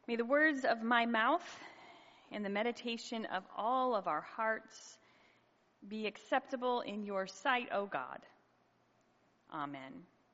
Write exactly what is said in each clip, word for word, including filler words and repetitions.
May the words of my mouth and the meditation of all of our hearts be acceptable in your sight, O God. Amen.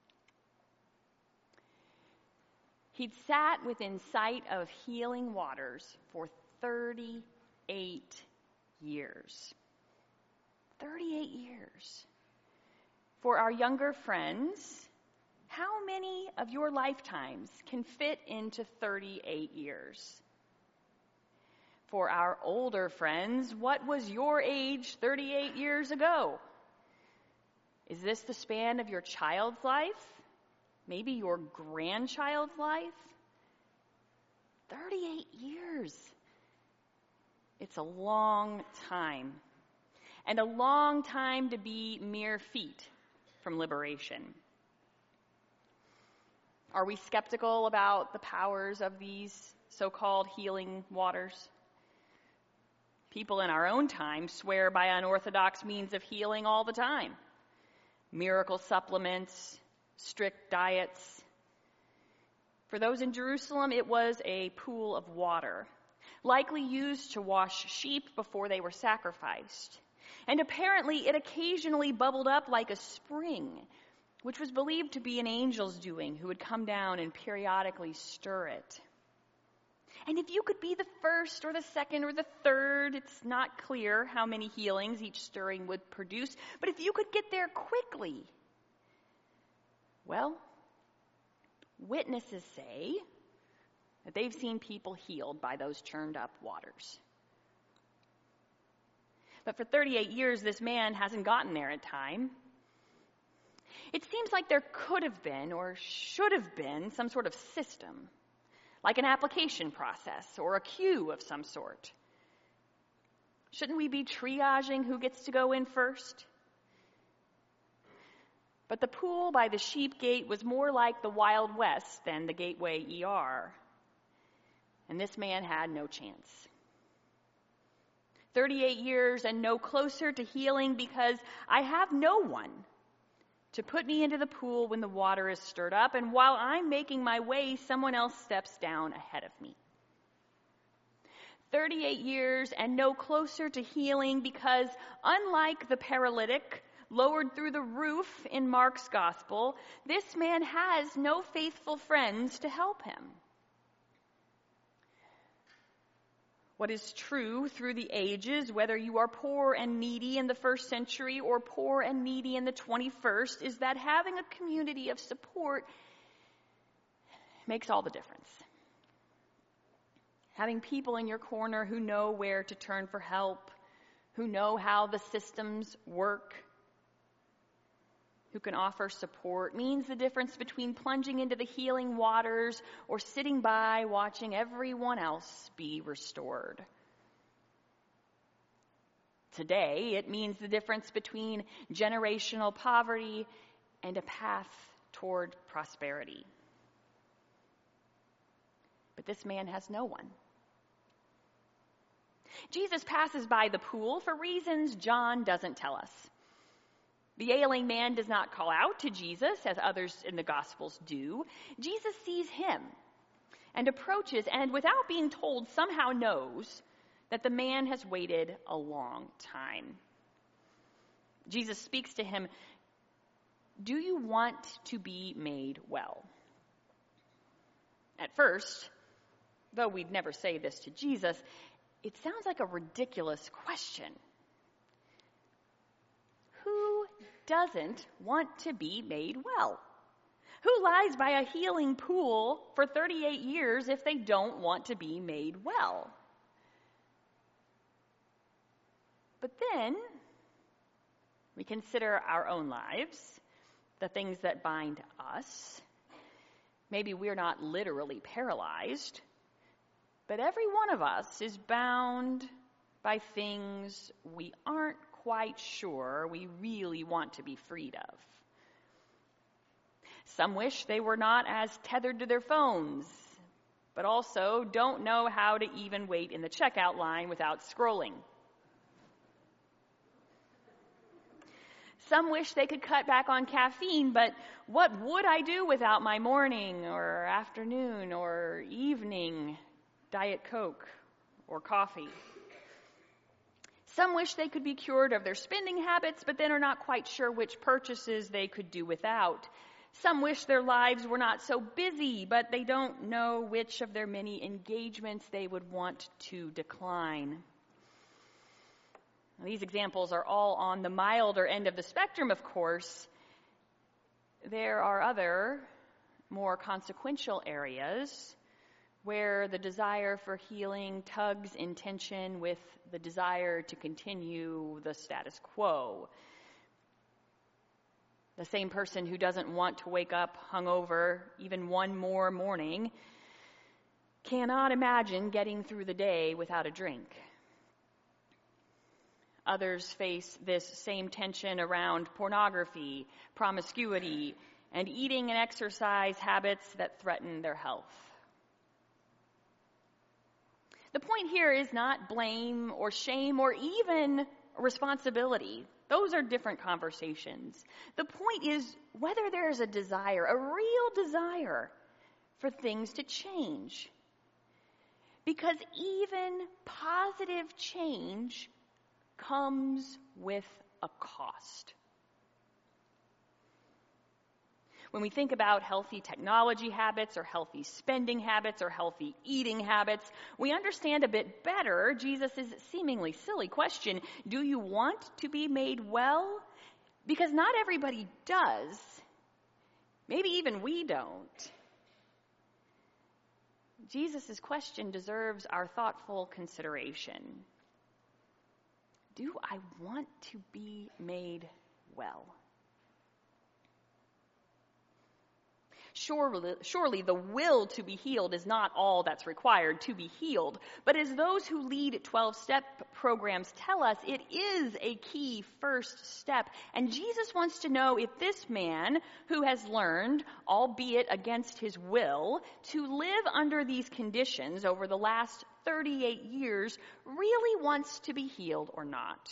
He'd sat within sight of healing waters for thirty-eight years. thirty-eight years. For our younger friends, how many of your lifetimes can fit into thirty-eight years? For our older friends, what was your age thirty-eight years ago? Is this the span of your child's life? Maybe your grandchild's life? thirty-eight years. It's a long time. And a long time to be mere feet from liberation. Are we skeptical about the powers of these so-called healing waters? People in our own time swear by unorthodox means of healing all the time. Miracle supplements, strict diets. For those in Jerusalem, it was a pool of water, likely used to wash sheep before they were sacrificed. And apparently it occasionally bubbled up like a spring, which was believed to be an angel's doing who would come down and periodically stir it. And if you could be the first or the second or the third, it's not clear how many healings each stirring would produce, but if you could get there quickly, well, witnesses say that they've seen people healed by those churned up waters. But for thirty-eight years, this man hasn't gotten there in time. It seems like there could have been or should have been some sort of system, like an application process or a queue of some sort. Shouldn't we be triaging who gets to go in first? But the pool by the sheep gate was more like the Wild West than the Gateway E R. And this man had no chance. thirty-eight years and no closer to healing because I have no one to put me into the pool when the water is stirred up, and while I'm making my way, someone else steps down ahead of me. thirty-eight years and no closer to healing because, unlike the paralytic lowered through the roof in Mark's gospel, this man has no faithful friends to help him. What is true through the ages, whether you are poor and needy in the first century or poor and needy in the twenty-first, is that having a community of support makes all the difference. Having people in your corner who know where to turn for help, who know how the systems work, who can offer support, means the difference between plunging into the healing waters or sitting by watching everyone else be restored. Today, it means the difference between generational poverty and a path toward prosperity. But this man has no one. Jesus passes by the pool for reasons John doesn't tell us. The ailing man does not call out to Jesus, as others in the Gospels do. Jesus sees him and approaches, and without being told, somehow knows that the man has waited a long time. Jesus speaks to him, "Do you want to be made well?" At first, though we'd never say this to Jesus, it sounds like a ridiculous question. Who doesn't want to be made well? Who lies by a healing pool for thirty-eight years if they don't want to be made well? But then we consider our own lives, the things that bind us. Maybe we're not literally paralyzed, but every one of us is bound by things we aren't quite sure we really want to be freed of. Some wish they were not as tethered to their phones, but also don't know how to even wait in the checkout line without scrolling. Some wish they could cut back on caffeine, but what would I do without my morning or afternoon or evening Diet Coke or coffee. Some wish they could be cured of their spending habits, but then are not quite sure which purchases they could do without. Some wish their lives were not so busy, but they don't know which of their many engagements they would want to decline. Now, these examples are all on the milder end of the spectrum, of course. There are other, more consequential areas where the desire for healing tugs in tension with the desire to continue the status quo. The same person who doesn't want to wake up hungover even one more morning cannot imagine getting through the day without a drink. Others face this same tension around pornography, promiscuity, and eating and exercise habits that threaten their health. The point here is not blame or shame or even responsibility. Those are different conversations. The point is whether there is a desire, a real desire for things to change. Because even positive change comes with a cost. When we think about healthy technology habits or healthy spending habits or healthy eating habits, we understand a bit better Jesus' seemingly silly question, do you want to be made well? Because not everybody does. Maybe even we don't. Jesus' question deserves our thoughtful consideration. Do I want to be made well? Surely, surely the will to be healed is not all that's required to be healed. But as those who lead twelve-step programs tell us, it is a key first step. And Jesus wants to know if this man who has learned, albeit against his will, to live under these conditions over the last thirty-eight years really wants to be healed or not.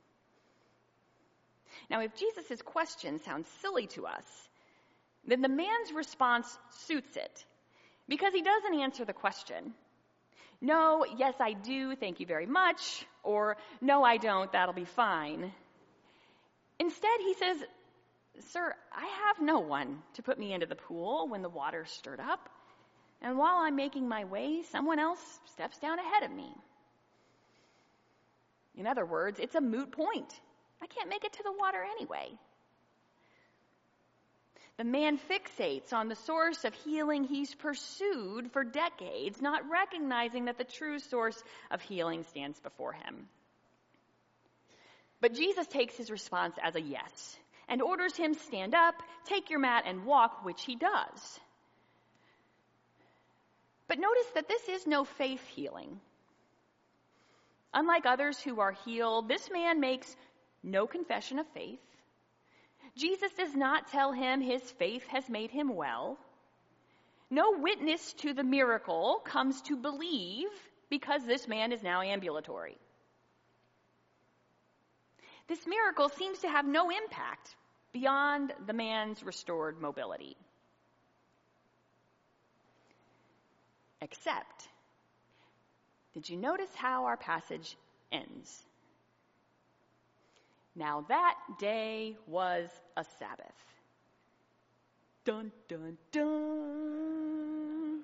Now, if Jesus' question sounds silly to us, then the man's response suits it, because he doesn't answer the question. No, yes, I do, thank you very much, or no, I don't, that'll be fine. Instead, he says, Sir, I have no one to put me into the pool when the water stirred up, and while I'm making my way, someone else steps down ahead of me. In other words, it's a moot point. I can't make it to the water anyway. The man fixates on the source of healing he's pursued for decades, not recognizing that the true source of healing stands before him. But Jesus takes his response as a yes and orders him stand up, take your mat, and walk, which he does. But notice that this is no faith healing. Unlike others who are healed, this man makes no confession of faith. Jesus does not tell him his faith has made him well. No witness to the miracle comes to believe because this man is now ambulatory. This miracle seems to have no impact beyond the man's restored mobility. Except, did you notice how our passage ends? Now that day was a Sabbath. Dun, dun, dun.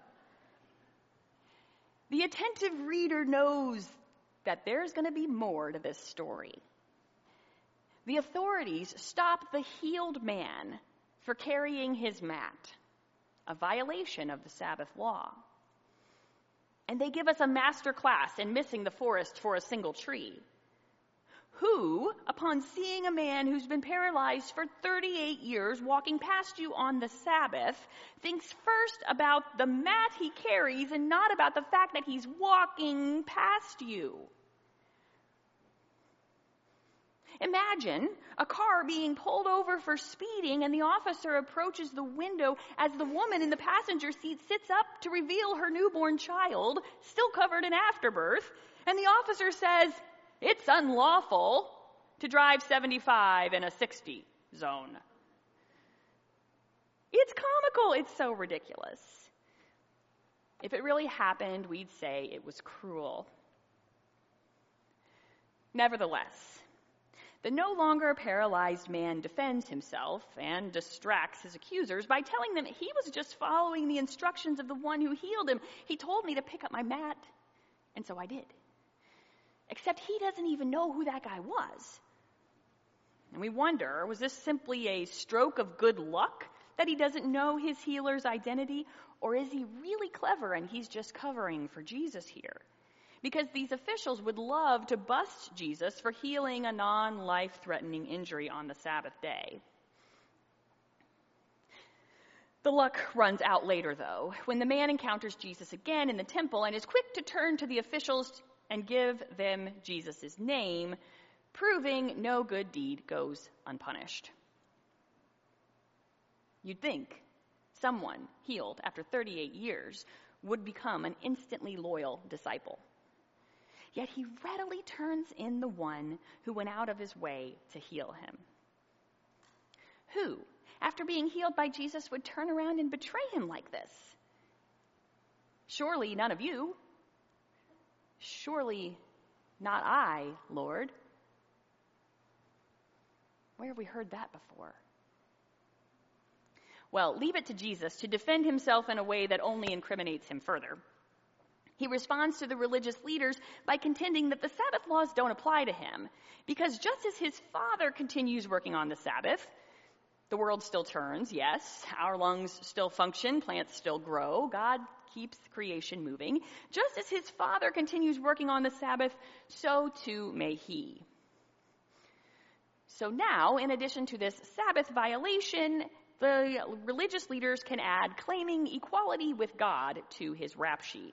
The attentive reader knows that there's going to be more to this story. The authorities stop the healed man for carrying his mat, a violation of the Sabbath law. And they give us a master class in missing the forest for a single tree. Who, upon seeing a man who's been paralyzed for thirty-eight years walking past you on the Sabbath, thinks first about the mat he carries and not about the fact that he's walking past you. Imagine a car being pulled over for speeding and the officer approaches the window as the woman in the passenger seat sits up to reveal her newborn child, still covered in afterbirth, and the officer says, it's unlawful to drive seventy-five in a sixty zone. It's comical. It's so ridiculous. If it really happened, we'd say it was cruel. Nevertheless, the no longer paralyzed man defends himself and distracts his accusers by telling them he was just following the instructions of the one who healed him. He told me to pick up my mat, and so I did. Except he doesn't even know who that guy was. And we wonder, was this simply a stroke of good luck that he doesn't know his healer's identity? Or is he really clever and he's just covering for Jesus here? Because these officials would love to bust Jesus for healing a non-life-threatening injury on the Sabbath day. The luck runs out later, though, when the man encounters Jesus again in the temple and is quick to turn to the officials and give them Jesus' name, proving no good deed goes unpunished. You'd think someone healed after thirty-eight years would become an instantly loyal disciple. Yet he readily turns in the one who went out of his way to heal him. Who, after being healed by Jesus, would turn around and betray him like this? Surely none of you. Surely not I, Lord. Where have we heard that before? Well, leave it to Jesus to defend himself in a way that only incriminates him further. He responds to the religious leaders by contending that the Sabbath laws don't apply to him, because just as his Father continues working on the Sabbath, the world still turns, yes, our lungs still function, plants still grow, God keeps creation moving. Just as his Father continues working on the Sabbath, so too may he. So now, in addition to this Sabbath violation, the religious leaders can add claiming equality with God to his rap sheet.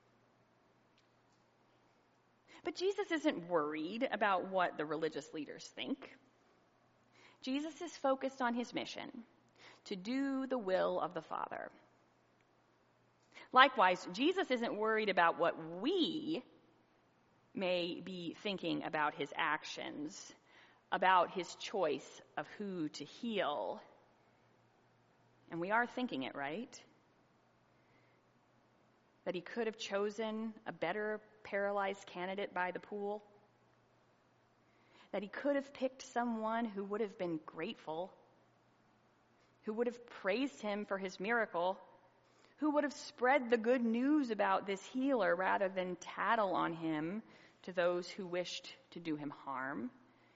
But Jesus isn't worried about what the religious leaders think. Jesus is focused on his mission, to do the will of the Father. Likewise, Jesus isn't worried about what we may be thinking about his actions, about his choice of who to heal. And we are thinking it, right? That he could have chosen a better paralyzed candidate by the pool? That he could have picked someone who would have been grateful, who would have praised him for his miracle, who would have spread the good news about this healer rather than tattle on him to those who wished to do him harm?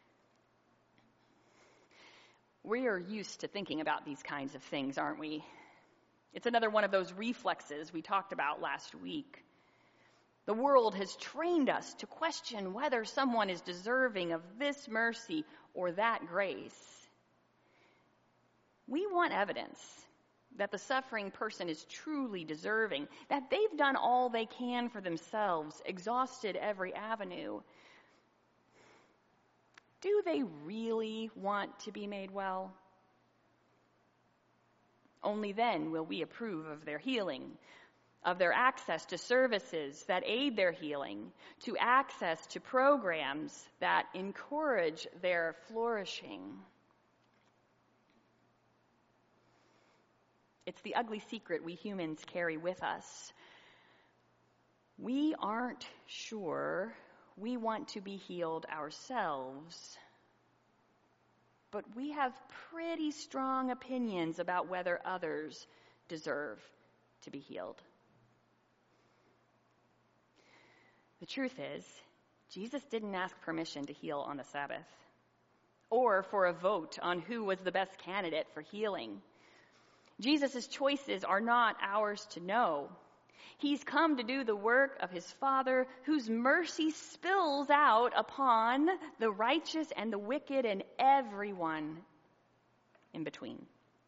We are used to thinking about these kinds of things, aren't we? It's another one of those reflexes we talked about last week. The world has trained us to question whether someone is deserving of this mercy or that grace. We want evidence that the suffering person is truly deserving, that they've done all they can for themselves, exhausted every avenue. Do they really want to be made well? Only then will we approve of their healing, of their access to services that aid their healing, to access to programs that encourage their flourishing. It's the ugly secret we humans carry with us. We aren't sure we want to be healed ourselves, but we have pretty strong opinions about whether others deserve to be healed. The truth is, Jesus didn't ask permission to heal on the Sabbath, or for a vote on who was the best candidate for healing. Jesus' choices are not ours to know. He's come to do the work of his Father, whose mercy spills out upon the righteous and the wicked and everyone in between.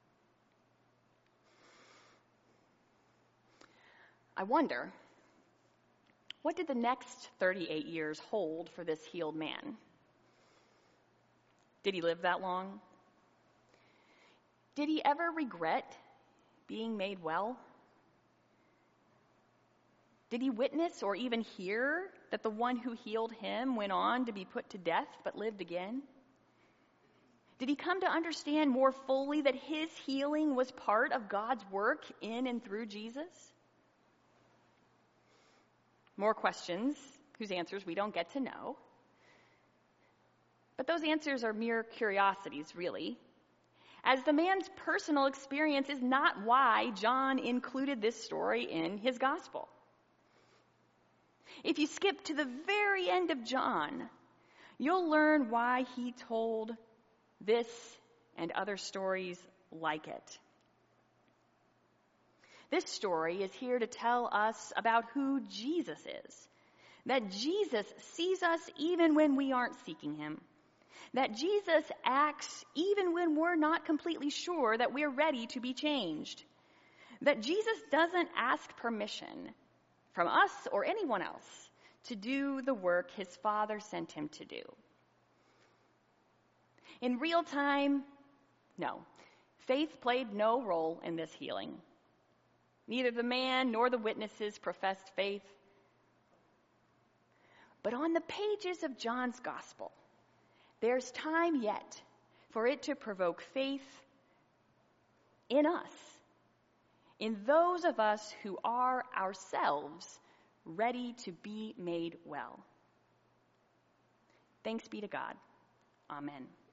I wonder, what did the next thirty-eight years hold for this healed man? Did he live that long? Did he ever regret being made well? Did he witness or even hear that the one who healed him went on to be put to death but lived again? Did he come to understand more fully that his healing was part of God's work in and through Jesus? more questions whose answers we don't get to know. But those answers are mere curiosities, really, as the man's personal experience is not why John included this story in his gospel. If you skip to the very end of John, you'll learn why he told this and other stories like it. This story is here to tell us about who Jesus is, that Jesus sees us even when we aren't seeking him, that Jesus acts even when we're not completely sure that we're ready to be changed, that Jesus doesn't ask permission from us or anyone else to do the work his Father sent him to do. In real time, no, faith played no role in this healing. Neither the man nor the witnesses professed faith. But on the pages of John's gospel, there's time yet for it to provoke faith in us, in those of us who are ourselves ready to be made well. Thanks be to God. Amen.